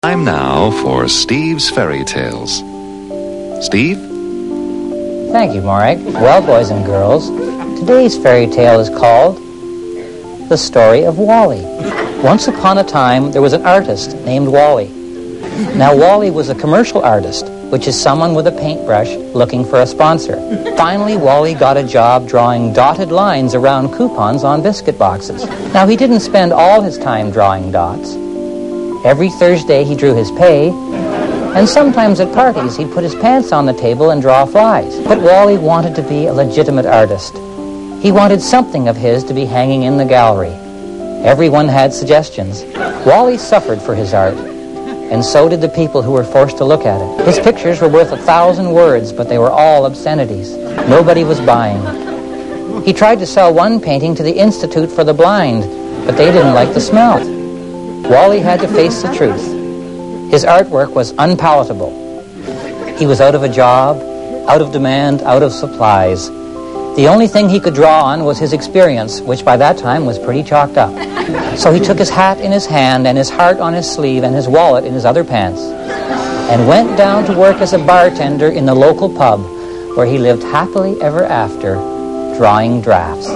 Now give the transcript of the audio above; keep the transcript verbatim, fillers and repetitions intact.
Time now for Steve's Fairy Tales. Steve? Thank you, Marek. Well, boys and girls, today's fairy tale is called The Story of Wally. Once upon a time, there was an artist named Wally. Now, Wally was a commercial artist, which is someone with a paintbrush looking for a sponsor. Finally, Wally got a job drawing dotted lines around coupons on biscuit boxes. Now, he didn't spend all his time drawing dots. Every Thursday he drew his pay, and sometimes at parties he'd put his pants on the table and draw flies. But Wally wanted to be a legitimate artist. He wanted something of his to be hanging in the gallery. Everyone had suggestions. Wally suffered for his art, and so did the people who were forced to look at it. His pictures were worth a thousand words, but they were all obscenities. Nobody was buying. He tried to sell one painting to the Institute for the Blind, but they didn't like the smell. Wally had to face the truth. His artwork was unpalatable. He was out of a job, out of demand, out of supplies. The only thing he could draw on was his experience, which by that time was pretty chalked up. So he took his hat in his hand and his heart on his sleeve and his wallet in his other pants and went down to work as a bartender in the local pub where he lived happily ever after, drawing drafts.